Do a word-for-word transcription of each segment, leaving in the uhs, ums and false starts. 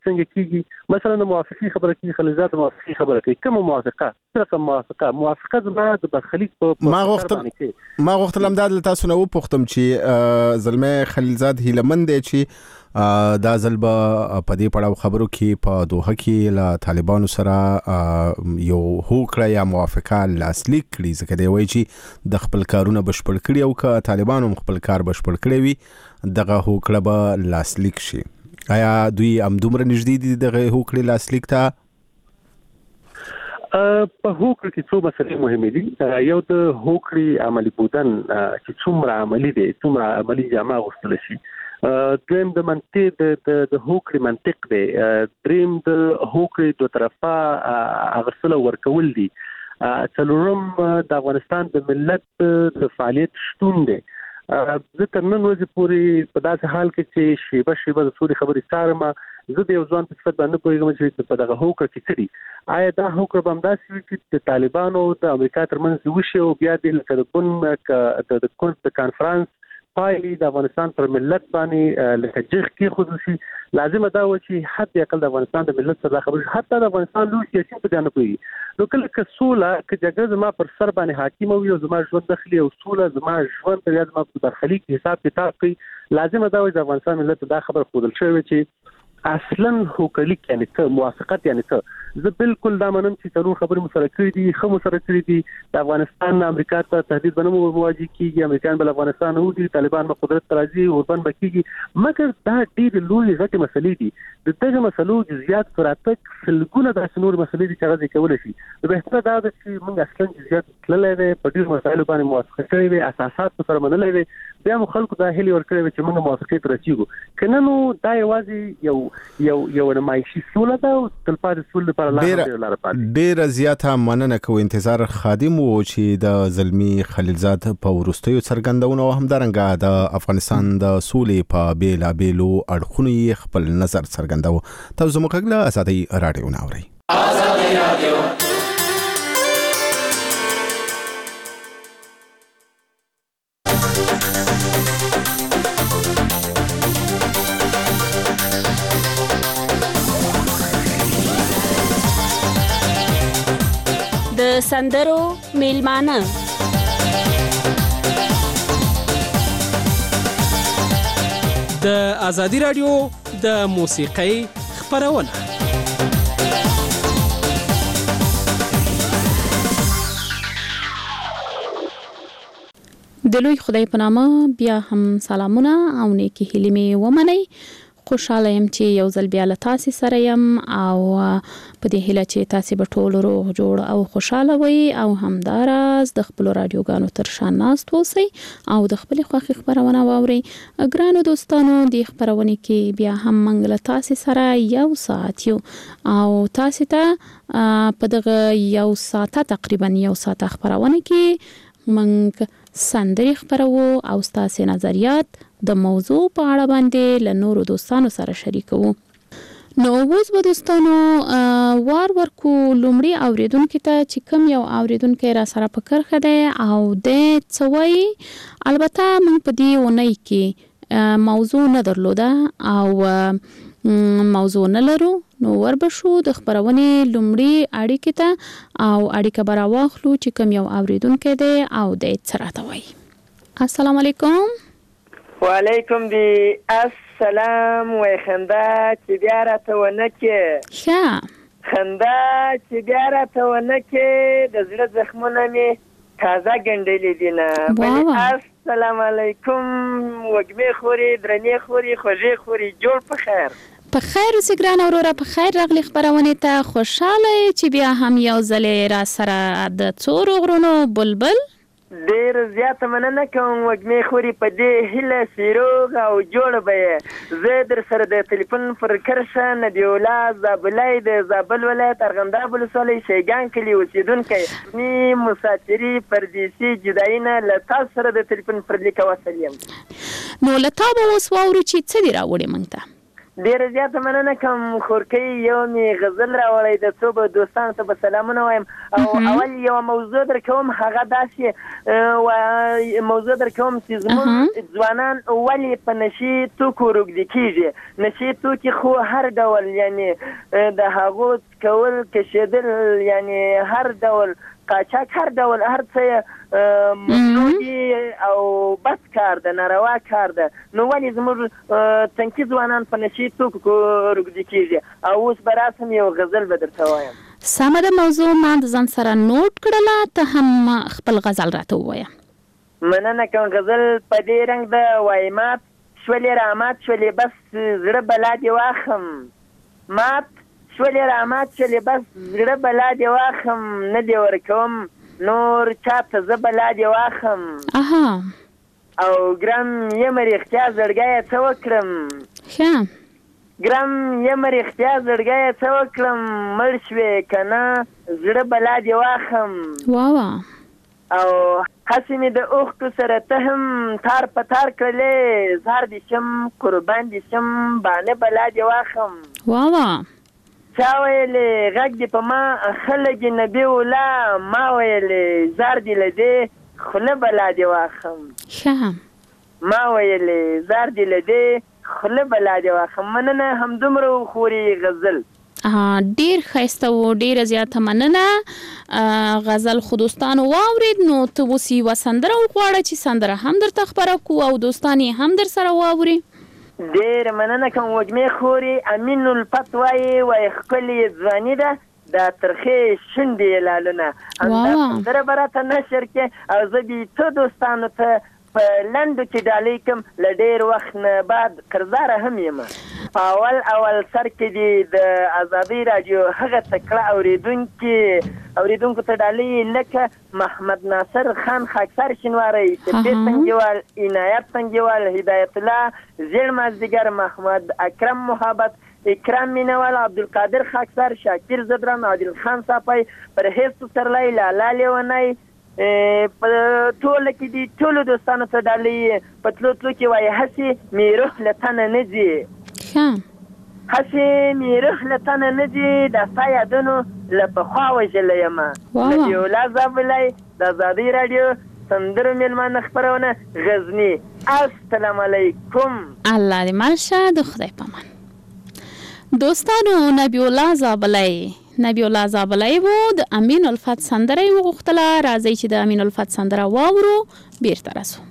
څنګه کیږي مثلا د موافقي خبره کوي خلیلزاد موافقي خبره کوي کوم موافقه څه موافقه موافقه زما د برخلیک په ما غوښتل ما غوښتل امداد تاسو نه وپوښتم چې زلمه خلیلزاد هیلمند دی چې دا ځلبه په دې پړاو خبرو کې په دوحه کې له طالبانو سره یو هوکړه یا موافقه لاسلیک کړي ځکه دی وایي چې د خپل کارونه بشپړ کړي او که طالبانو خپل کار بشپړ کړي وي دغه هوکړه به لاسلیک شي. آیا دوی همدومره نږدې دي دغه هوکړې لاسلیک ته؟ په هوکړه کې څو مسلې مهمې دي. یو د هوکړې عملي بودن چې څومره عملي دی څومره عملي جامه اغوستل شي. دریم د منطق د د هوکړې منطق دی. دریم د هوکړې دوه طرفه اغوستل ورکول دي. څلورم د افغانستان د ملت د فعالیت شتون دی. زه تر نن ورځې پورې په داسې حال کې چې شیبه شیبه د ټولې خبرې څارم زه د یو ځوان په صفت باندې پوهېږم چې په دغه هوکړه کې څه دي. آیا دا هوکړه به همداسې وي چې د طالبانو د امریکا ترمنځ وشي او بیا د لکه د کون د کون د کانفرنس پایلې د افغانستان پر ملت باندې لکه جغ کې خصوصي لازمه دا و چې حتی اقل د افغانستان د ملت سره خبرې حتی د افغانستان لوی سیاسي په ځان پوي نو کله که سوله که جګړه زما پر سر باندې حاکم وي او زما ژوند داخلي او سوله زما ژوند ته زما په برخلیک حساب کتاب کوي لازمه دا و چې افغانستان ملت دا خبر خودل شوی چې اصلا هوکړلیک یعنی څه موافقت یعنی څه. زه بالکل دا منم چې څلور خبرې مسره کړې دي خو مسره کړې دي د افغانستان امریکا ته تهدید بنو مواجه کیږي امریکایان بل افغانستان او دي طالبان په قدرت راځي اوربن بکیږي مګر دا ډېر لوی غټي مسلې دي. د دغه مسلو جزئیات پراتک سلګونه د نور مسلې دي چې راځي کول شي. د بهتره دا ده چې موږ اصلا جزئیات تللې وي په ډېر مسایلو باندې موافقه کړې وي اساسات سره منلې وي بیا مو خلکو دا هلي ورکړي چې موږ موافقه تر رسیدو کنه نو دا یوازې یو یو یو نمایشي سوله ده او تلپاتې سوله لپاره لاره پاتې. ډېره زیاته مننه کوو. انتظار خادم وو چې د زلمی خلیلزاد په وروستیو څرګندونو او همدارنګه د افغانستان د سولې په بیلابیلو اړخونو یې خپل نظر څرګنداوه. تاسو زموږ له آزادۍ راډیو نه اورئ. آزادۍ راډیو د سندرو میلمانه د آزادۍ راډیو د موسیقۍ خپرونه. د لوی خدای په نامه بیا هم سلامونه او نیکی هیلې مې ومنئ. خوشاله یم چې یو ځل بیا له تاسې سره یم او په دې هیله چې تاسې به ټول روغ جوړ او خوشاله وئ او همداراز د خپلو راډیوګانو تر شا ناست اوسئ او د خپلې خوښې خپرونه واورئ. ګرانو دوستانو دې خپرونې کې بیا هم موږ له تاسې سره یو ساعت یو او تاسې ته په دغه یو ساعته تقریبا یو ساعته خپرونه کې موږ سندرې خپرو او ستاسې نظریات د موضوع په اړه باندې له نورو دوستانو سره شریکوو. نو اوس به دوستانو وار ورکو لومړي اوریدونکو ته چې کوم یو اوریدونکی را سره په کرښه دی او د څه وایي. البته موږ په دې اونۍ کې موضوع نه درلوده او موضوع نه لرو نو وربشو د خبرونې لومړي اړیکې ته او اړیکه به راواخلو چې کوم یو اوریدونکی دی او د څه راته وایي. السلام علیکم. وعلیکم دی السلام وای خندا چې بیا راته ونه کې ښه خندا چې بیا راته ونه کې د زړه زخمونه مې تازه ګنډلې دي نه. السلام علیکم وږمې خوري درنې خوري خوږې خوري جوړ په خیر په خیر اوسې ګرانه وروره په خیر راغلې خپرونې ته. خوشحاله چې بیا هم یو ځلې را سره د څو غرونو بلبل ډېر زیاته مننه کوم وږمې خوري په دې هیله سیروغ او جوړ به یې. زه در سره د تلیفون پر کرښه نبیولا زابلای د زابل ولایت ارغنداب ولسوالۍ شیګان کلي اوسېدونکی نی مسافري پردیسي جدایي نه له تاسو سره د تلیفون پر لیکه وصل یم. نو له تا به اوس واورو چې څه دې راوړې موږ ته. ډیره زیاته مننه کوم خورکۍ. یو مې غزل راوړی د څو به دوستانو ته به سلامونه وایم. او اول یو موضوع در کوم، هغه داسې موضوع در کوم چې زموږ ځوانان ولې په نشي توکو روږدي کېږي. نشي توکي خو هر ډول یعنې د هغو کول کشېدل یعنې هر ډول قاچاق هر ډول هر څه ممنوع او بس کار ده، ناروا کار ده. نو ولې زموږ تنکي ځوانان په نشي توکو روږدي کېږي؟ او اوس به راسم یو غزل به درته وایم. سمه ده، موضوع ما د ځان سره نوٹ کړله، ته هم خپل غزل راته ووایه. مننه کوم. غزل په دې رنګ ده، وایي مات شولې رامات شولې بس زړه بلا دې واخم. مات شولې رامات شولې بس زړه بلا دې واخم. نه دې ورکوم نور چاته زه بلا دې واخم. اها. او ګرم یم رښتیا زړګیه څه وکړم. ښه. ګرم یم رښتیا زړګیه څه وکړم. مړ شوې که نه زړه بلا دې واخم. واوا. او هسې مې د اوښکو سره ته هم تار په تار کړلې. زار دې شم قربان دې شم بانه بلا دې واخم. واوا. چا ویلې غږ دې په ما خلک نبي ولا. ما ویلې زار دې له دې خوله بلا دې واخم. ښه. ما ویلې زار دې له دې خوله بلا دې واخم. مننه همدومره خوري غزل. ډیر ښایسته و، ډیره زیاته مننه. غزل خو دوستانو واورید، نو ته اوس یوه سندره وغواړه چې سندره هم درته خپره کړو او دوستان یې هم در سره واوري. ډیر مننه کوم وږمې خوري. امین الفت وایي وایي ښکلې ځواني ده دا ترخې شونډې لالونه. همدا سندره به راته نشر کې او زه دې ته دوستانو ته په لنډو کې ډالۍ کوم. له ډېر وخت نه بعد قرضداره هم یم. په اول اول سر کې دې د ازادۍ راډیو هغه تکړه اورېدونکي اورېدونکو ته ډالۍ لکه محمد ناصر خان خاکسار شینواری، طبي سنجوال، عنایت سنجوال، هدایت الله زیړ مازدیګر، محمد اکرم محبت، اکرام مینوال، عبدالقادر خاکسار، شاکر زدران، عادل خان صافی، پرهیز سرلای، لالا لیونی، په ټوله کې دي ټولو دوستانو ته ډالۍ. په تلو تلو کې وایي هسې مې روح له تنه نه ځي. هسې مې روح له تنه نه ځي. د ستا یادونو له پخوا وژلی یم. نبیالله زابلی د ازادۍ راډیو سندرو میلمانه خپرونه غزني. السلام علیکم. الله دې مل شه. د خدای په امان. دوستانو نبیالله زابلی نبی الله زابلی وو، د امین الفت سندره یې وغوښتله. راځئ چې د امین الفت سندره واورو، بیرته راسو.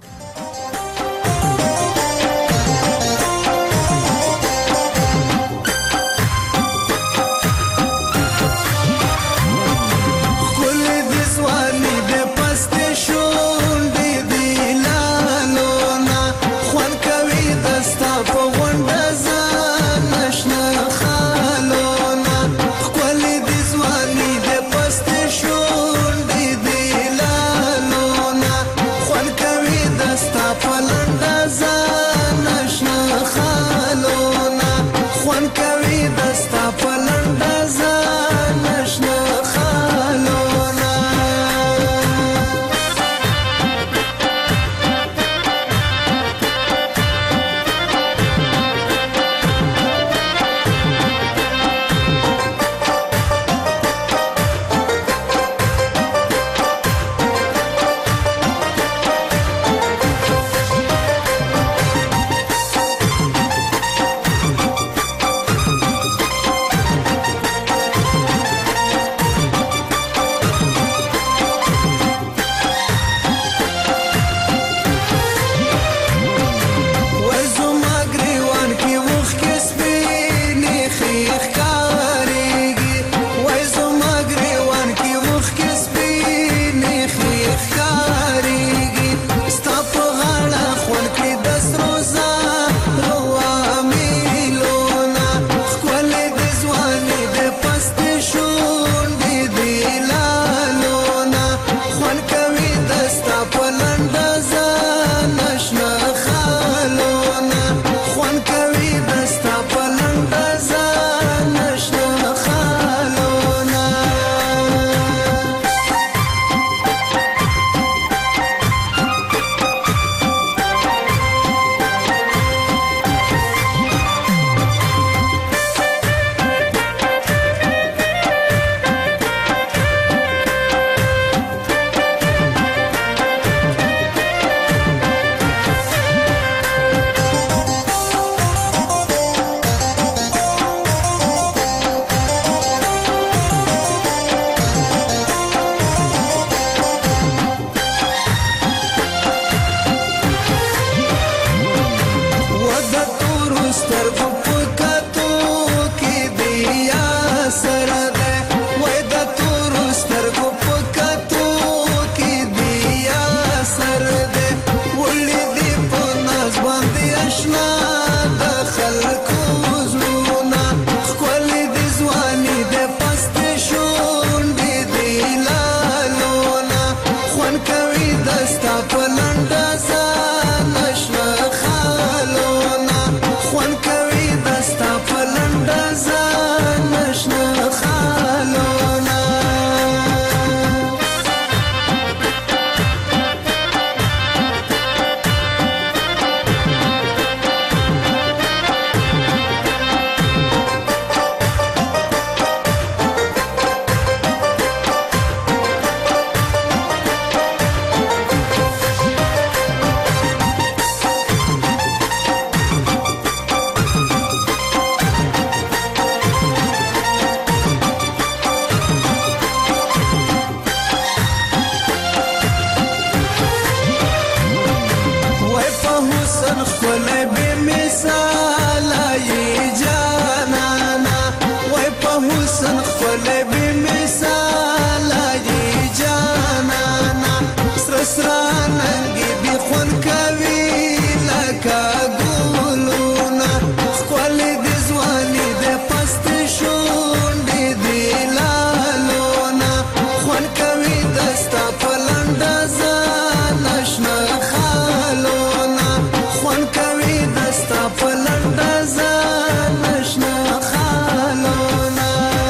ښکلی بې مثاله یې جانانه سره سره ننګې بې خوند کوي لکه ګلونه ښکلی د ځواني د پست شونډې د لالونه خوند کوي دستا په لنډه ځانه شنه خالونه خوند کوي دستا په لنډه ځانه شنه خالونه.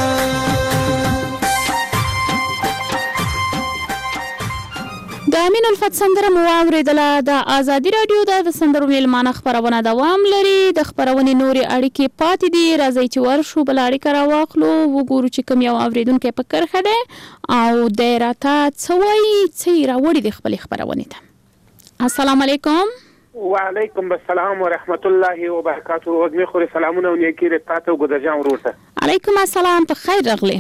د امین الفت سندره مو واورېدله. د ازادي راډیو د سندرو میلمانه خپرونه دوام لري. د خپرونې نورې اړیکې پاتې دي. راځئ چې ورشو بله اړیکه راواخلو، وګورو چې کوم یو اورېدونکی په کرښه دی او دی راته څه وایي، څه یې راوړي د خپلې خپرونې ته. السلام علیکم. وعلیکم السلام ورحمت الله وبرکاته. وږمې خورې سلامونه او نیکي دې تاته او ګدرجان ورور ته. علیکم السلام، په خیر راغلی.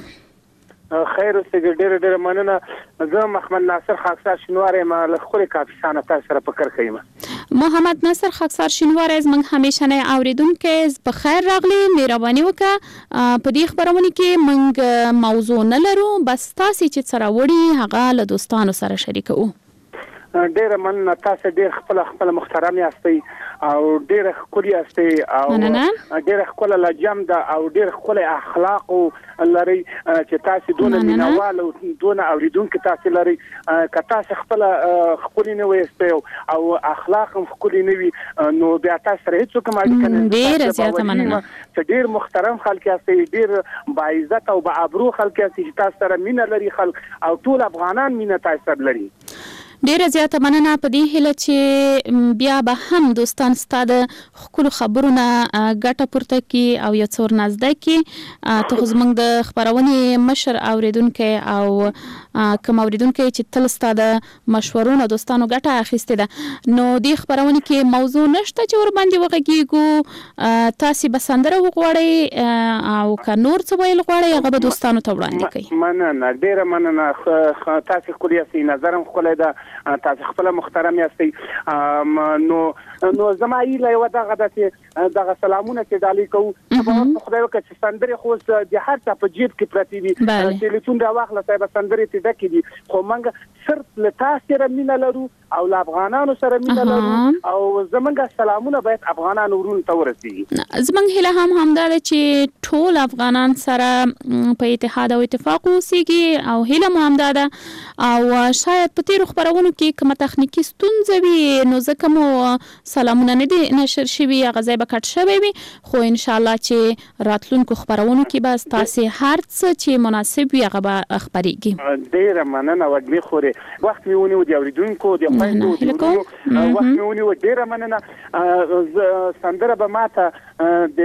خیر اوسې، ډېره ډېره مننه. زه محمد ناصر خاکسار شینواری یم، له ښکلې کاپیسانه تاسو سره په کرښه یم. محمد ناصر خاکسار شینواری زموږ همیشنی اورېدونکی، په خیر راغلی. مهرباني وکړه، په دې خپرونې کې موږ موضوع نه لرو، بس تاسې چې څه راوړي هغه له دوستانو سره شریکوو. ډېره مننه. تاسو ډېر خپل خپل محترم یاستئ او ډېر ښکلي یاستئ او ډېر ښکله لجم ده او ډېر ښکلی اخلاق لرئ چې تاسو دونه مینوال او دونه اورېدونکي تاسو لرئ. که تاسو خپله ښکلي نه ویستئ او اخلاق هم ښکلي نه وي نو بیا تاسو سره هېڅوک هم اړیکه نه ډېره زیاته مننه. چې ډېر محترم خلک یاستئ، ډېر باعزت او باابرو خلک یاستئ چې تاسو سره مینه لري خلک او ټول افغانان مینه تاسو سره لري. ډیره زیاته مننه. په دې هیله چې بیا به هم دوستان ستا د ښکلو خبرو نه ګټه پورته کړي او یو څه ورنزده کړي. ته خو زموږ د خپرونې مشر اورېدونکی او کوم اورېدونکی چې تل ستا د مشورو نه دوستانو ګټه اخیستې ده، نو دې خپرونې کې موضوع نشته چې ورباندې وغږېږو. تاسې به سندره وغواړئ او که نور څه ویل غواړئ هغه به دوستانو ته وړاندې کړئ. مننه، ډېره مننه. تاسې ښکلي یاستئ، نظر هم ښکلی ده، تاسو خپل محترم یاستئ. نو نو زما ایله یوه دغه ده چې دغه سلامونه چې ډالۍ کوو، خدای وکړه چې سندرې خو د هر چا په جیب کې پرتې دي، ټلیفون راواخله صاحبه سندرې ترې ډکې دي، خو موږ صرف له تاسو سره مینه لرو او له افغانانو سره مینه لرو او زموږ سلامونه باید افغانانو ورونو ته ورسېږي. زموږ هیله هم همدا ده چې ټول افغانان سره په اتحاد او اتفاق اوسېږي او هیله مو همدا ده. او شاید په تېرو خپرونو کې کومه تخنیکي ستونزه وي نو ځکه مو سلامونه نه دي نشر شوي، هغه ځای به کټ شوی وي، خو انشاءالله چې راتلونکو خپرونو کې به ستاسې هر څه چې مناسب وي هغه به خپرېږي. ډېره مننه وږمې خورې. وخت مې ونیو د اورېدونکو د خویندو د ورونو وخت مې ونیو، ډېره مننه. سندره به ماته د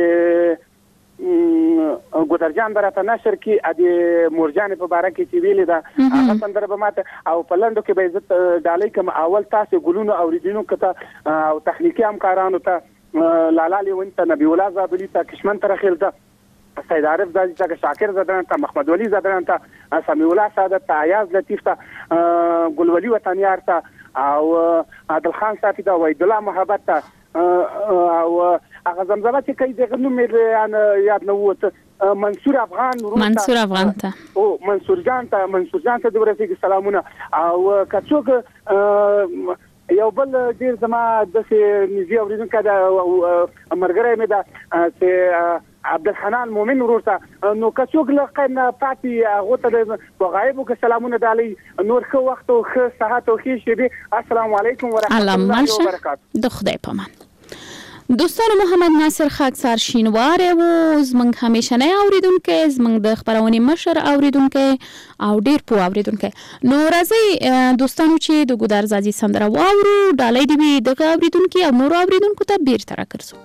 ګودرجان به راته نشر کړي د مورجانې په باره کې چې ویلې ده هغه سندره به ماته او په لنډو کې به یې زه ډالۍ کړم. اول تاسې ګلونو اورېدونکو ته او تخنیکي همکارانو ته، لالا لیوني ته، نبی الله زابلي ته، کشمن ترخیل ته، سید عارف زادی ته، شاکر زدران ته، محمد ولی زدران ته، سمیع الله سعادت ته، ایاز لطیف ته، ګلولي وطنیار ته او عادل خان صافي ته، وحید الله محبت ته او هغه زمزمه چې کوي دغه نوم مې یاد نه ووته، منصور افغان منصور افغان ته او منصور جان ته منصور جان ته د ورسېږي سلامونه. او که څوک یو بل ډېر زما داسې نږدې اورېدونکی ده ملګری مې ده چې عبدالحنان مومن ورور ته، نو که څوک له خیر نه پاتې هغو ته په غایبو کې سلامونه ډالۍ. نور ښه وخت او ښه صحت او ښې شېبې. السلام علیکم ورحمت الله وبرکاته. د خدای پامان. دوستانو، محمد ناصر خاکسار شینواری و زموږ همیشنی اورېدونکی، زموږ د خپرونې مشر اورېدونکی او ډېر پوه اورېدونکی. نو راځئ دوستانو چې د ګودرزادي سندره واورو، ډالۍ دې وي دغه اورېدونکي او نورو اورېدونکو ته بیرته راګرځو.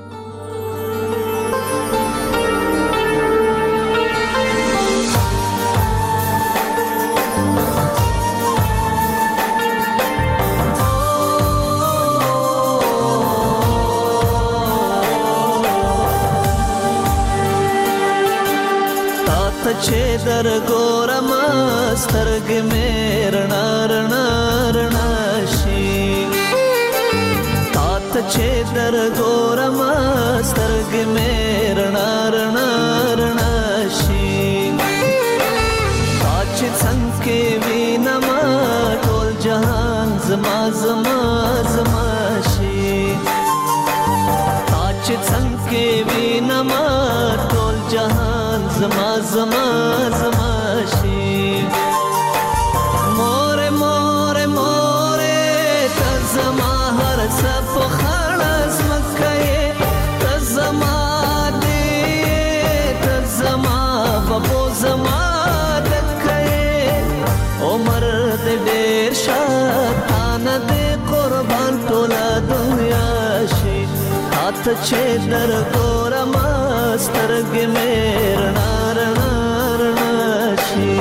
چې در ګورم سترګې مې رڼا رڼا رڼا شي، تا ته چې در ګورم سترګې مې رڼا رڼا رڼا شي. زما زما شي تا چې څنګه وینما ټول جهان زما زما زما شي مور مور مور ته زما هر څه په خلاص مکه ته زما دې ته زما بابو زما عمر دې ډېر شاتان دې قربان ټوله دنیا شي هات چې در ګورم سترګې مې رڼا رڼا رڼا شي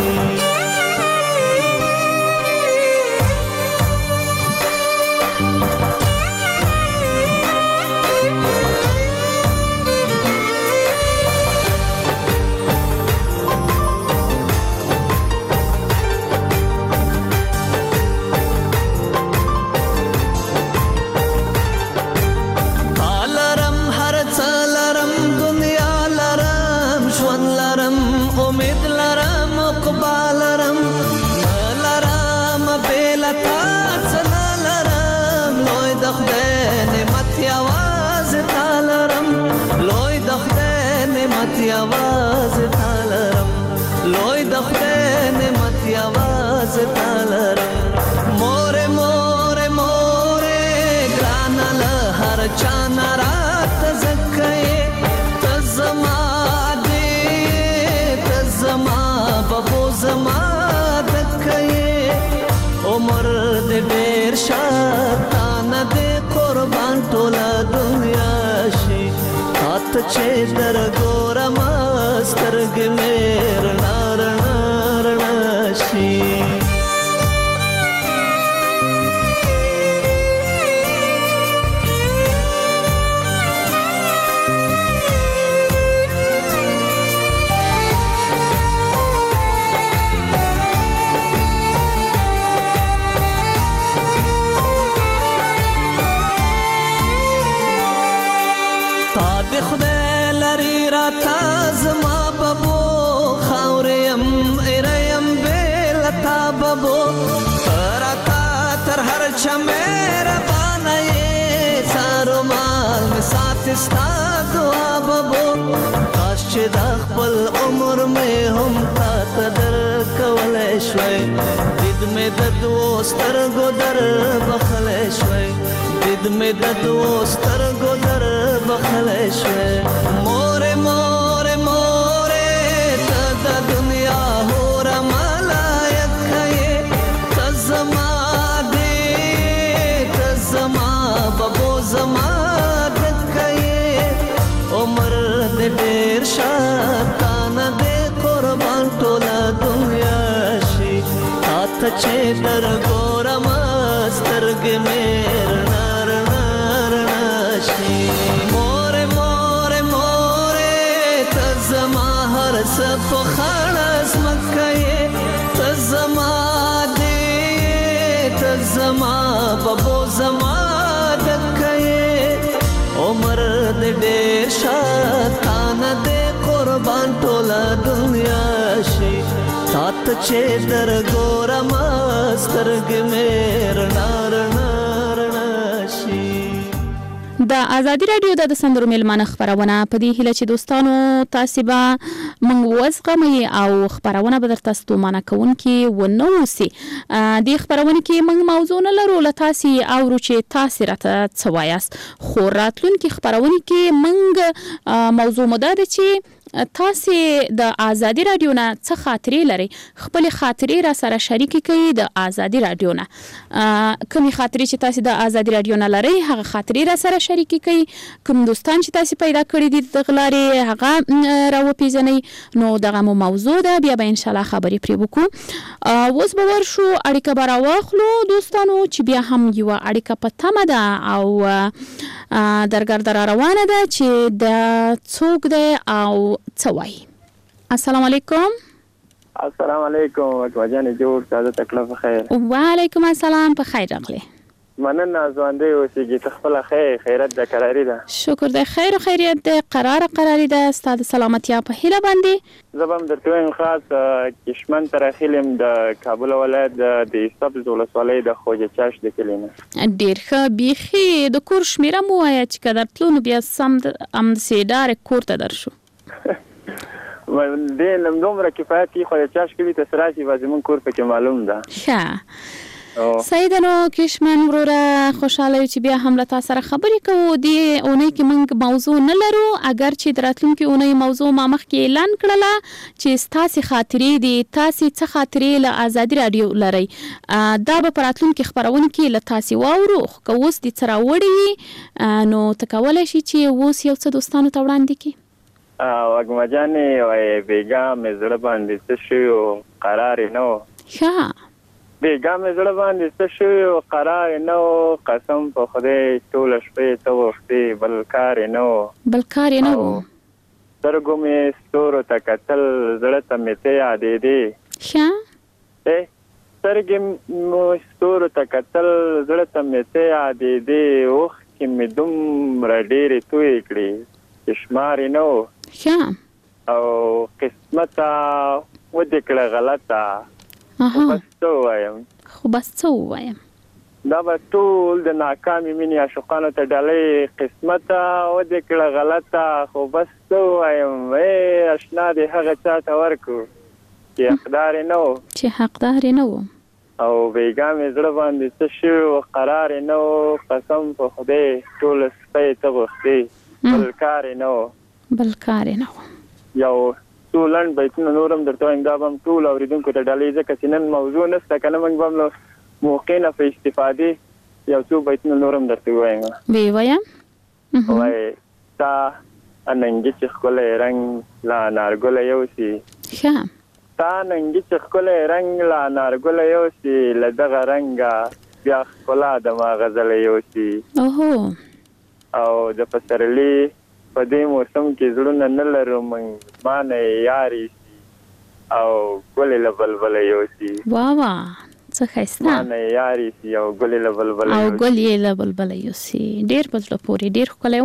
आवाज तालरम लोई दखते ने मती आवाज तालरम मोरे मोरे मोरे ग्रानल हर चाना रात जक्के तजमा दे तजमा बबो जमा दक्के उमर दे ढेर शातान दे कुर्बान टोला दुनिया शी हाथ चे दर गोरम سترګ مې رڼا رڼا رڼا شي تا دې خدای لري را زما بابو خاوریم ایریم بیلتا بابو تراتا تر هر چمیر بانای سارو مال می ساتستا دعا بابو کاش چې د خپل عمر می هم تا تدر کولای شوي دید می د دوستر ګدر بخلای شوي دید می د دوستر ګدر بخلای شوي مور مور दुनिया हो रमालायक है तजमा दे तजमा बबो जमा दक्के उमर दे ढेर शातान दे कुर्बान टोला दुनिया शी हाथ चे दर गोरम स्तरग में रना रना रना शी मोरे मोरे मोरे तजमा हर सब خلاص مکه تزما دې تزما بابو زما دکه عمر دې ډېر شاتان دې قربان ټوله دنیا شي تات چې در ګورم سترګ مې رڼا رڼا رڼا شي د ازادي رادیو د سندرو میلمانه خبرونه په دې هیله چې دوستانو تاسو به موږ وزغمي او خبرونه به درته ستومانه کوونکې ونه اوسي د خبرونه کې موږ موضوع نه لرو له تاسو او چې تاسو راته څه وایاست خو راتلونکي خبرونه کې موږ موضوع مده ده چې تاسو د ازادي رادیو نه څه خاطرې لري خپل خاطرې را سره شریک کړئ د ازادي رادیو نه کومې خاطرې چې تاسو د ازادي رادیو نه لري هغه خاطرې را سره شریک کړئ کوم دوستان چې تاسو پیدا کړی دي د غلاري هغه راو پیژنئ نو دغه موضوع ده بیا به ان شاء الله خبرې پرې وکړو اوس به ورشو اړیکه به راواخلو دوستانو چې بیا هم یو اړیکه په تمه ده او درګرد را روانه ده چې د څوک ده او څه وایي السلام علیکم السلام علیکم وجانه جوړ تازه تکلیف خیر وعلیکم السلام په خیر راغلی مننه ځوانده اوسېږي ته خپله خیر خیرت د قراري ده شکر د خیر او خیریت د قرار قراري ده ستا د سلامتیا په هیله باندې زه به هم درته وایم خاص کشمن ته راخیل یم د کابل ولایت د سبز ولسوالۍ د خوجه چاش د کلي نه ډېر ښه بیخي د کور شمېره مو ووایه چې که درتلو نو بیا سم همداسې ډارې کور ته درشو دې نم دومره کفایت کړي خوجه چاش کلي ته څه راشي به زموږ کور پکې معلوم ده ښه سیده نو کشمن وروره خوشحاله یو چې بیا هم له تا سره خبرې کوو دې اونۍ کې موږ موضوع نه لرو اگر چې د راتلونکي اونۍ موضوع ما مخکې اعلان کړله چې ستاسې خاطرې دي تاسې څه خاطرې له ازادي راډیو لرئ دا به په راتلونکي خپرونې کې له تاسې واورو خو که اوس دې څه راوړي وي نو ته کولی شي چې اوس یو څه دوستانو ته وړاندې کړي وږمه جانې وایي بېګا مې زړه باندې څه شوي و قرار یې نه و ښه بېګا مې زړه باندې څه شوي و قرار یې نه و قسم په خدای ټوله شپې ته غوښتې بل کار یې نه و بل کار یې نه و سترګو مې ستورو ته کتل زړه ته مې ته یادېدې ښه سترګې مې ستورو ته کتل زړه ته مې ته یادېدې اوښکې مې دومره ډېرې تویې کړې چې شمار یې نه و ښه او قسمته ودې کړه غلطه خو بس څه ووایم خو بس څه ووایم دا به ټول د ناکامې مینې عاشقانو ته ډالۍ قسمته ودې کړه غلطه خو بس څه ووایم ای اشنا دې هغه چا ته ورکړو چې حقدار یې نه و چې حقدار یې نه و او بېګا مې زړه باندې څه شوي و قرار یې نه و قسم په خدای ټوله سپی ته غوښتې بل کار یې نه و بل کار یې نه و یو څو لنډ بیتونه نور هم درته وایم دا به هم ټول اورېدونکو ته ډالۍ ځکه چې نن موضوع نشته که نه موږ به هم له موقع نه په استفادې یو څو بیتونه نور هم درته ووایم ویې وایم وایي ستا اننګي چې ښکلی رنګ له انارګله یوسي ښه ستا اننګي چې ښکلی رنګ له انارګله یوسي له دغه رنګه بیا ښکلا د ما غزله یوسي اوهو او د پسرلي په دې موسم کې زړونه نه لرو موږ مانه یاري سي او ګلې له بلبله یوسي واه واه څه ښایسته مانه یاري سي او ګلې له بلبله او ګلې له بلبله یوسي ډېر په زړه پورې ډېر ښکلی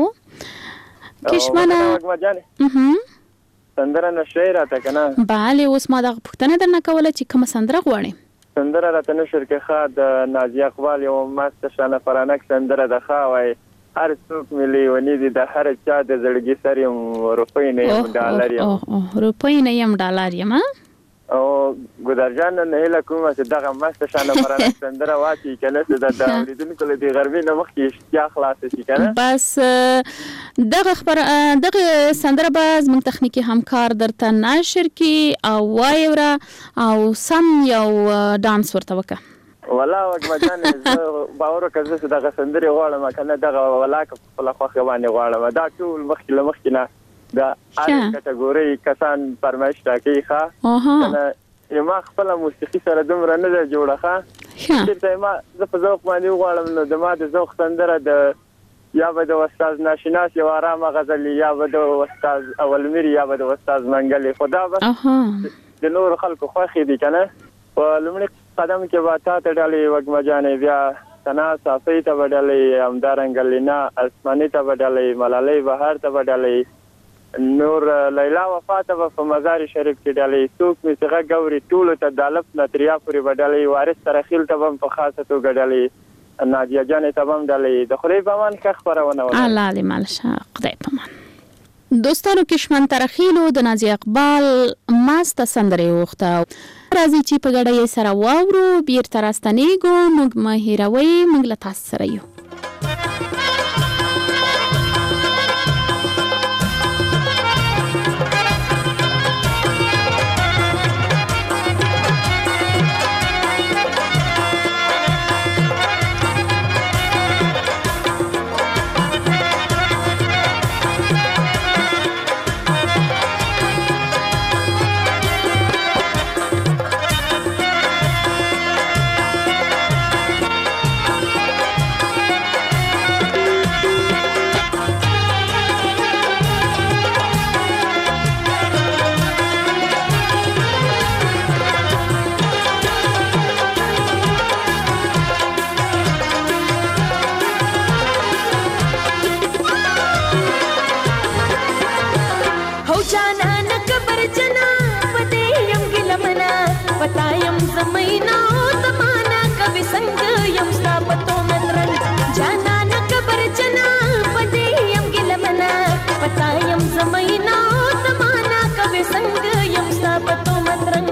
و کشمنه وږمه جانې سندره نشئ راته که نه بلې اوس ما دغه پوښتنه درنه کوله چې کومه سندره غواړې سندره راته نشر کې ښه د نازیه اقبال یو مست شانه فرانک سندره ده ښه وایي هر څوک مې لیوني دي د هر چا د زړګي سر یم روپۍ نه یم ډالر یم روپۍ نه یم ډالر یم او ګودر جان نه هیله کوم چې دغه مست شانه فرانک سندره واچي که نه چې د اورېدونکو له دې غرمې نه مخکې اشتیا خلاصه شي که نه بس دغه خبر دغه سندره به زموږ تخنیکي همکار درته نشر کړي او وایې او سم یو ډانس ورته وکړه ولا وږمه جانې زه باور وکړه زه چې دغه سندرې غواړم که نه دغه ولاکه په خپله خوښه باندې غواړم دا ټول مخکې له مخکې نه د هرې کټګورۍ کسان فرمایش راکوي ښه که ما خپله موسیقي سره دومره نه ده جوړه ښه چېرته ما زه په ذوق باندې وغواړم نو د ما د ذوق سندره د یا به د استاد ناشناس یو ارامه غزل یا به د استاد اولمیر یا به د استاد منګلې خو دا بس د نورو خلکو خوښې دي که نه په لومړي قدم کې به تا ته ډالۍ وږمه جانې بیا ثنا صافۍ ته به ډالۍ همدارنګه لینا اسماني ته به ډالۍ ملالۍ بهار ته به ډالۍ نور لیلا وفا ته به په مزار شریف کې ډالۍ څوک مې چې غږ اوري ټولو ته د الف نه تر یا پورې به ډالۍ وارث ترخیل ته به هم په خاصه توګه ډالۍ نادیه جانې ته به هم ډالۍ د خدای په امان ښه خپرونه وه الله دې مالشه خدای په امان دوستانو کشمن ترخیلو د نازیه اقبال ماسته سندرې وغوښته راځي چې په ګډه یې سره واورو بیرته راستنېږو موږ مه هېروئ موږ له تاسو سره یو یم ستا په تهمت رنګ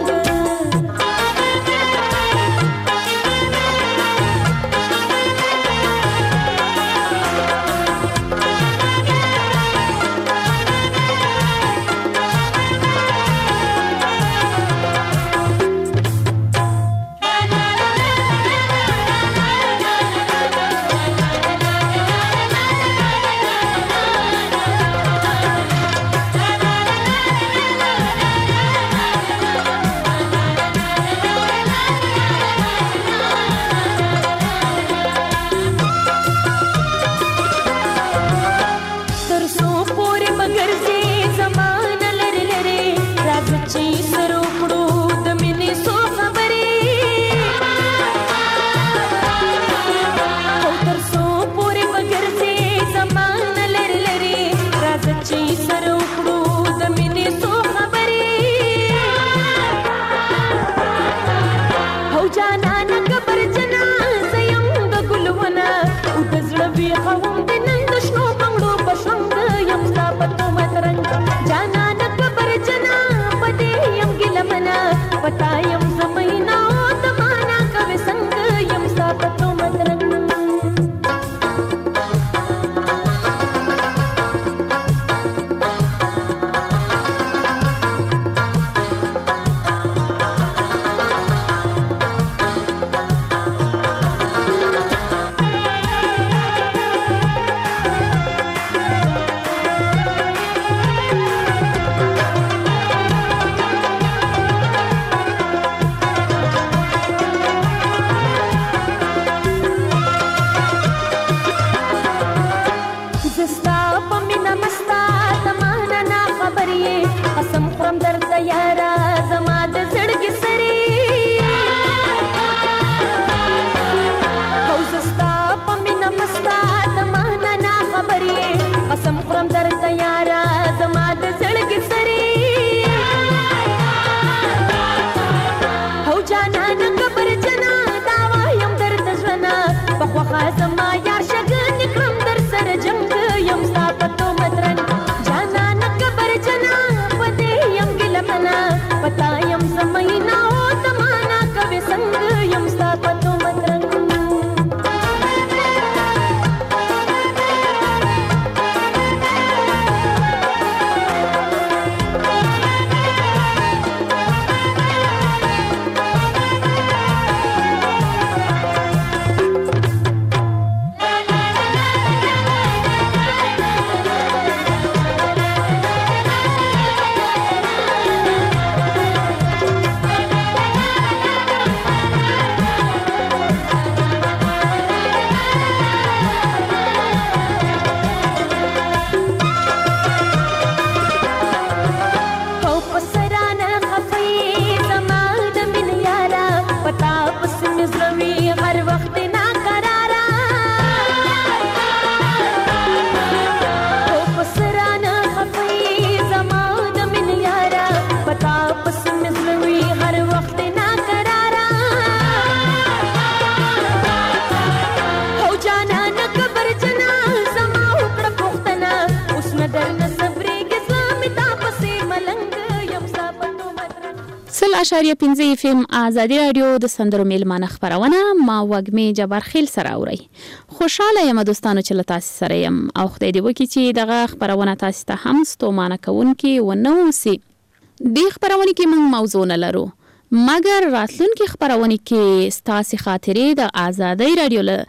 اشاریه پنځه اف ام آزادي رادیو د سندرو میلمانه خبرونه ما وګمې جبار خیل سره اوري. خوشاله یم دوستانو چې له تاسو سره یم او خدای دې وکړي چې دغه خبرونه تاسو ته هم ستومانه کوونکي ونه وسی. دې خبرونه کې موږ موضوع نه لرو مګر راتلونکي خبرونه کې ستاسو خاطرې د آزادي رادیو له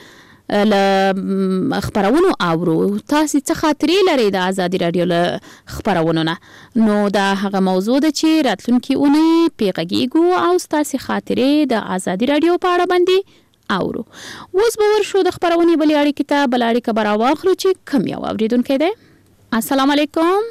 ل خبرونو اورو. تاسو څه خاطرې لرئ د آزادي رادیو له خبرونو نه؟ نو دا هغه موضوع ده چې راتلونکي اونۍ پیغږیږو او ستاسو خاطرې د آزادي رادیو په اړه باندې اورو. اوس به ورشو د خبرونې بلې اړیکې ته بل اړیکه به راواخلو چې کوم یو اورېدونکی دی. السلام علیکم.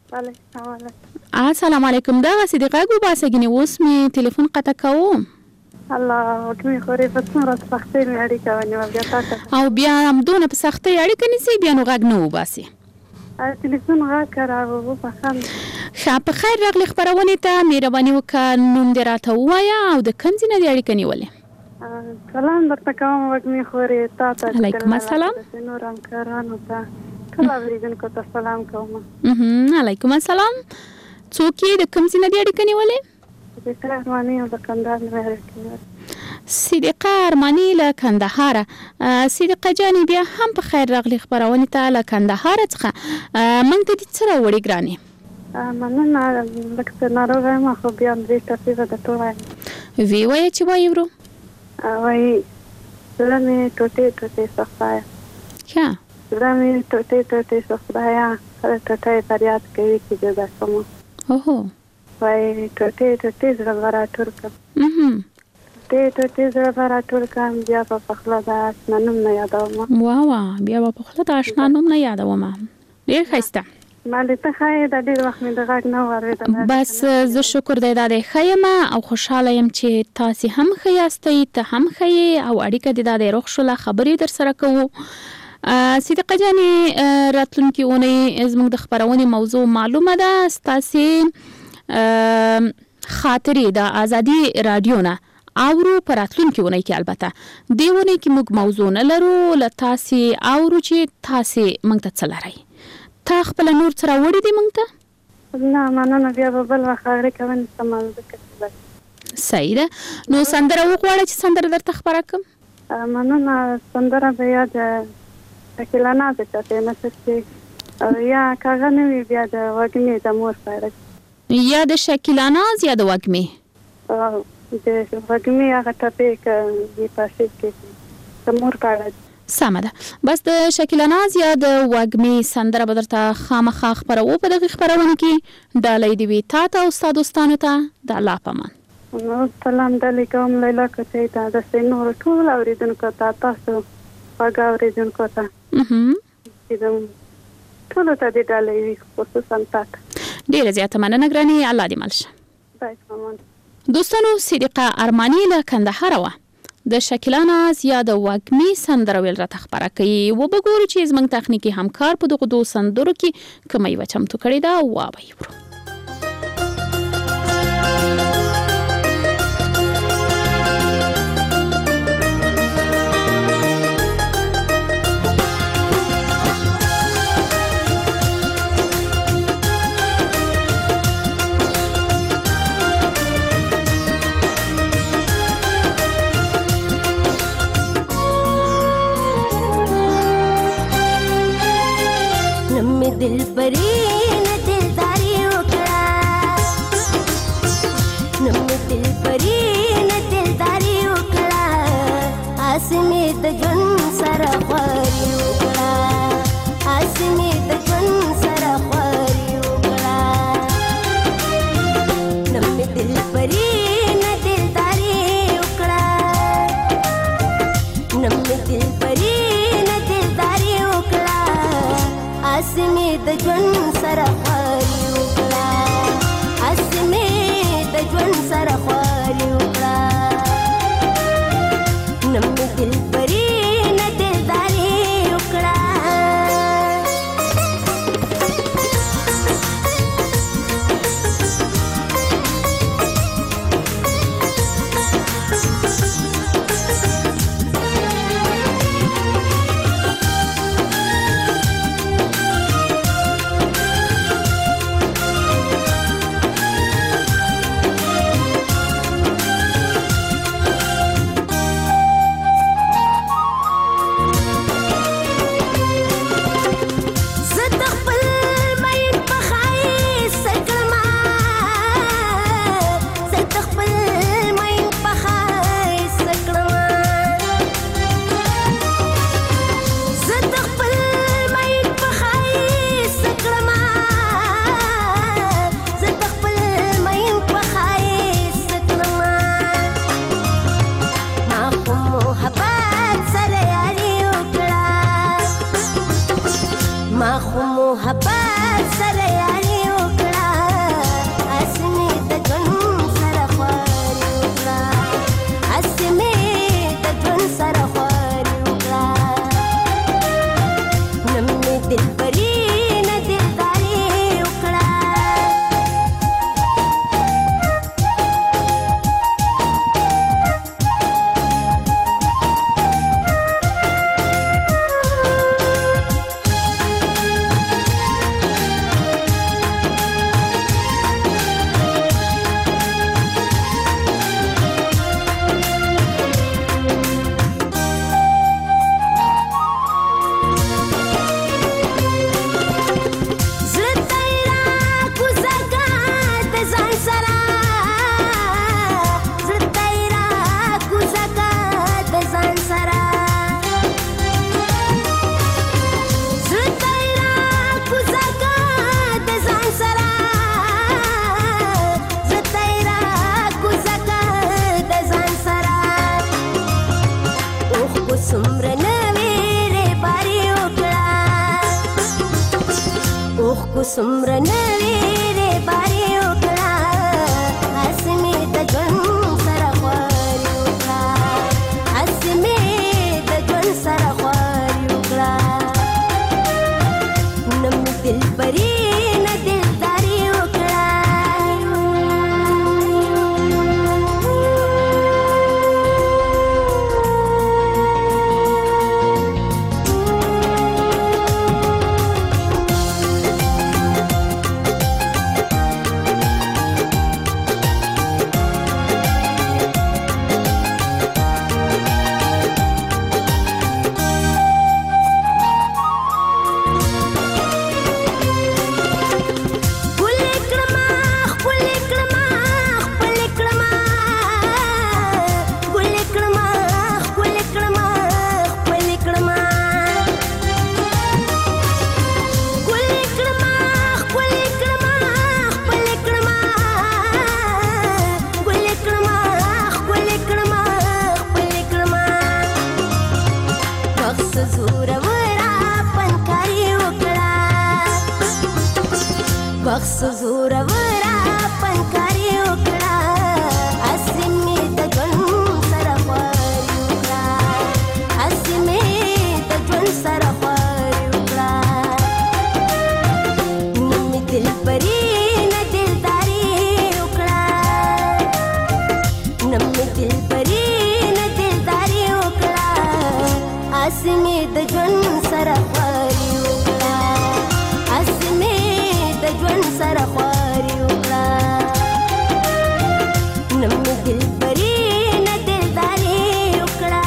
السلام علیکم. دغه صدیقه غو باسه ګنې اوس مې ټلیفون قطع کوم. الله وکړي خوري په څومره سختۍ مې اړیکه ونیوه بیا تاسو او بیا همدونه په سختۍ اړیکه نیسئ بیا نو غږ نه وباسي. ټلیفون غږ راغی په خیر ښه په خیر راغلې خپرونې ته مهرباني وکړه نوم دې راته ووایه او د کوم ځای نه دې اړیکه نیولې؟ سلام درته کوم وږمې خوري تا ته علیکم السلام نور همکارانو ته ټول اورېدونکو ته سلام کوم. علیکم السلام. څوک یې د کوم ځای نه دي اړیکه نیولې؟ صدیقه ارماني د کندهار نه اړیکه نیولې. صدیقه ارماني له کندهار. صدیقه جانې بیا هم په خیر راغلی خبرونې ته له کندهار څخه. موږ ته دې څه راوړي ګرانې؟ مننه لکه څه ناروغه یم خو بیا همدې ټپې به درته ووایم. ویې وایه چې وایي ورو. وایي زړه مې ټوټې ټوټې سو خدایه. ښه زړه مې ټوټې ټوټې سو خدایه هره ټوټه یې فریاد کوي چې جدا شم. اوهو. وایي ټوټې ټوټې زړه به راټول کړم. ټوټې ټوټې زړه به راټول کړم بیا به په خوله د اشنا نوم نه یادوم. وا وا بیا به په خوله د اشنا نوم نه یادوم. ډېر ښایسته. مالته خای د ډېر وخت مې د غږ نه واورېدم. بس زه شکر دی دا د ښه یم او خوشحاله یم چې تاسې هم ښه یاستئ، ته هم ښه یې او اړیکه دې دا د روغ شوله خبرې در سره کوو. صدیقه جانې راتلونکي اونۍ زموږ د خپرونې موضوع معلومه ده، ستاسې خاطرې د ازادي راډیو نه اورو په راتلونکي اونۍ کې. البته دې اونۍ کې موږ موضوع نه لرو، له تاسې اورو چې تاسې موږ ته څه لرئ. تا خپل نور څه راوړي دي موږ ته؟ نه مننه بیا به بل وخت اړیکه ونیسم. ځکه صحیح ده. نو سندره وغواړه چې سندره درته خپره کړم. مننه سندره به یا د شکیلا ناز چاته نه څه یا کاغه نه وي بیا د وږمې د مور په اړه. یا د شکیلا ناز یا د وږمې؟ د وږمې هغه ټپې کې په شی کې د مور په اړه. سمه ده. بس د شکیلا ناز یا د وږمې سندره به درته خامخا خپروو په دغه خپرونه کې. ډالۍ دې وي تا ته او ستا دوستانو ته. د الله په امان. سلام ډالۍ کوم لیلا کوچۍ ته، د سینور ټول اورېدونکو ته، تاسو خوږ اورېدونکو ته چې ټولو ته دې ډالۍ وي، خصوصا تا ته. ډېره زیاته مننه ګرانې، الله دې مل شه. باید مامان. دوستانو صدیقه ارماني له کندهار وه. د شکیلا ناز یا د وږمې سندره ویل راته خپره کوي. وبګورو چې زموږ تخنیکي همکار په دغو دوو سندرو کې کومه یوه چمتو کړې ده. وابه یې ورو. दिल परी ने दिलदारी उकड़ा, नम्मे दिल परी ने दिलदारी उकड़ा, आसमी द जुन सरा ख्वारी उकड़ा, आसमी द जुन सरा ख्वारी उकड़ा, नम्मे दिल परी ने दिलदारी उकड़ा, नम्मे दिल परी ने दिलदारी उकड़ा, आसमी د ژوند سره خواري وکړه، اسمه د ژوند سره خواري وکړه، نم دل پرې نه دلداري وکړه. سمر نویره باری وکړه اسمه د ژوند سره خواري وکړه اسمه د ژوند سره خواري وکړه نم دل پری نه دلداري وکړه بخص زور ورا پنکاری وکړه اسمه د ژوند سره خواري وکړه اسمه د ژوند سره خواري وکړه نم دل پری نه دلداري وکړه نم دل پری نه دلداري وکړه اسمه د ژوند سره خواري وکړه اسمه د ژوند سره خواري وکړه نم دل پری نه دلداري وکړه.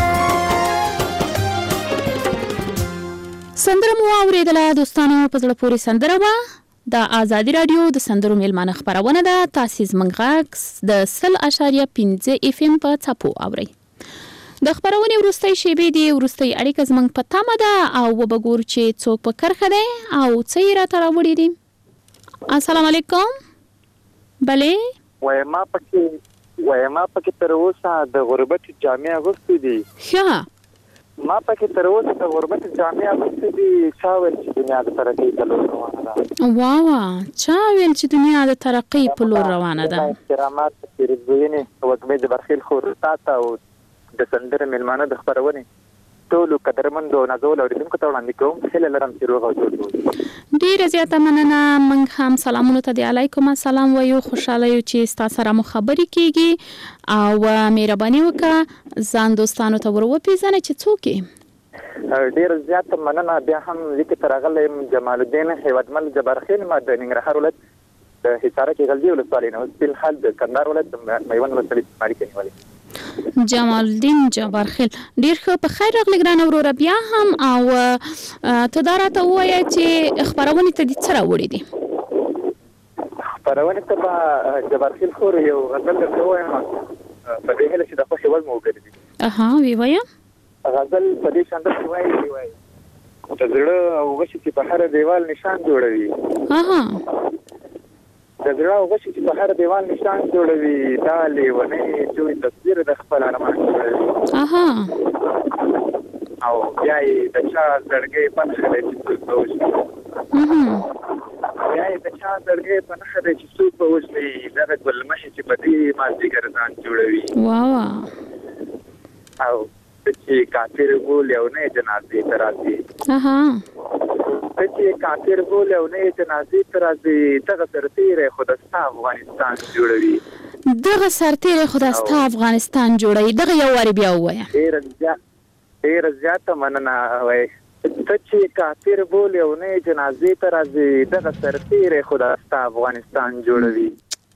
سندره مو اوریدله دوستانو، په زړه پورې سندره وه. د آزادي رادیو د سندرو میلمانه خپرونه ده. تاسې زموږ غږ د سل اعشاریه پنځه اف ام په څپو اورئ. د خپرونې وروستۍ شیبې دي، وروستۍ اړیکه زموږ په تمه ده او وبګور چې څوک په کرخه دی او څه یې راته راوړي دي. السلام علیکم. بلې وای ما پکې وای ما پکې تر اوسه د غربت جامع اغوستې دي. ښه ما پکې تر اوسه د غربت جامع اغوستې دي. چا ویل چې دنیا د ترقۍ په لور روانه ده؟ واوا چا ویل چې دنیا د ترقۍ په لور روانه ده؟ احترامات پیرزوینې وږمې د برخیل خورتاته او د سندره میلمانه د خپرونې ټولو قدرمندو نازول اوریدونکو ته وړاندې کوم هیله لرم چې روغ او جوړ اوسئ. ډیره زیاته مننه. موږ هم سلامونه ته د علیکم السلام وایو. خوشاله یو چې ستاسو سره مو خبرې کیږي او مهرباني وکړه ځان دوستانو ته ور وپیژنئ چې څوک یې. ډیره زیاته مننه. بیا هم لیکه تر راغلی یم جمال الدین هیوادمل جبارخیل. ما د ننګرهار ولایت د حصاره کې غلجي ولسوالۍ نه، اوس فلحال د کندهار ولایت د میوند ولسوالۍ اړیکې نیولې. جمال الدین جبارخیل، ډیر ښه. په خیر راغلی ګرانه وروره. بیا هم او ته دا راته ووایه چې خپرونې ته دې څه راوړي دي؟ خپرونې ته به جبارخیل خور یو غزل درته ووایم په دې هیله چې د خوښې وړ مو وګرځي. اها وی وایه. غزل په دې شان داسې وایي وایي د زړه او غشي چې په هر دیوال نشان جوړوي. اها د زړه او غشي چې په هر دیوال نشان جوړوي، دا لیونی جوړ تصویر د خپل ارمان جوړوي. اها او بیا یې د چا زړګی په نښه دی چې څوک به وژني. بیا یې د چا زړګی په نښه دی چې څوک به وژني. دغه ګلمحې چې په دې مازدیګر ځان جوړوي. واوا او چې کافر بول یو نه جنازې ته راځي. اها چې کافر بول یو نه جنازې ته راځي. دغه سرتیری خو د ستا افغانستان جوړوي. دغه سرتیری خو د ستا افغانستان جوړوي. دغه یو وارې بیا ووایه. ډېره زیاته ډېره زیاته مننه. وایي ته چې کافر بول یو نه جنازې ته راځي. دغه سرتیری خو د ستا افغانستان جوړوي.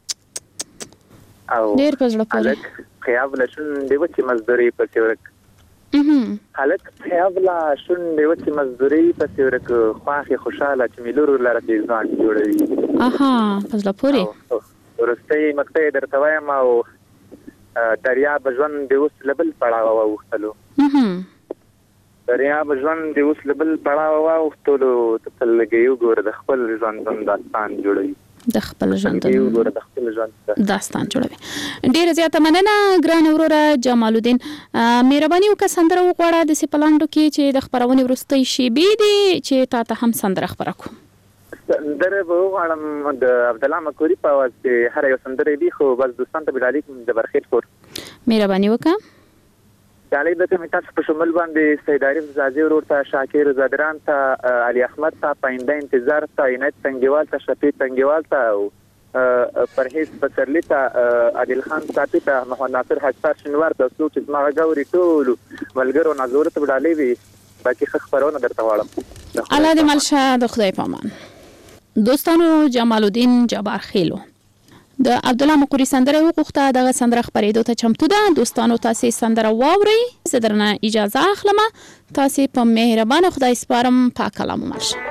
او ډېر په زړه پورې خیاب له شونډې وچې مزدورۍ پسې ورک هلک خیاب له شونډې وچې مزدورۍ پسې ورک. خواښې خوشحاله چې مې لور لره ځان جوړوي. اها په زړه پورې وروستۍ مقطع یې درته وایم. او دریاب ژوند د اوس له بل پړاوه واوښتلو. دریاب ژوند د اوس له بل پړاوه واوښتلو. ته تل لږې وګوره د خپل ژوند داستان جوړوي. د خپل ژوند داستان جوړوي. ډیره زیاته مننه ګرانه وروره جمال الدین. مهرباني وکړه سندره وغواړه د سپلانډو کې چې د خپرونې وروستۍ شیبې دي چې تا ته هم سندره خپره کړو. سندره به وغواړم د عبدالله مکوري په اواز کې هر یو سندره وي خو بس دوستان ته بلالي جبار خیل خور مهرباني وکړه. ډالۍ به کوم تاسو په شمول باندې سید عارف زازي ورور ته شاکر زادران ته علي احمد ته پاینده انتظار ته عنایت تنګیوال ته شفیع تنګیوال ته او پرهیز بسرلی ته عادل خان صاحب ته محمد ناصر حجار شنوار ته څو چې ما غوړي ټول ملګرو نظر ته ډالۍ وي باقي خبرونه درته واړم. الله دې ملشه د خدای په امان. دوستانو جمال الدین جبار خیلو د عبدالله مکوري سندره وغوښته، دغه سندره خپرېدو ته چمتو ده. دوستانو تاسو سندره واورئ، زه درنه اجازه اخلم. تاسو په مهربان خدای سپارم، پاک کلام مرشه.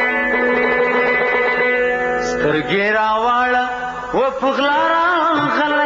ګیراواله و پغلارا غل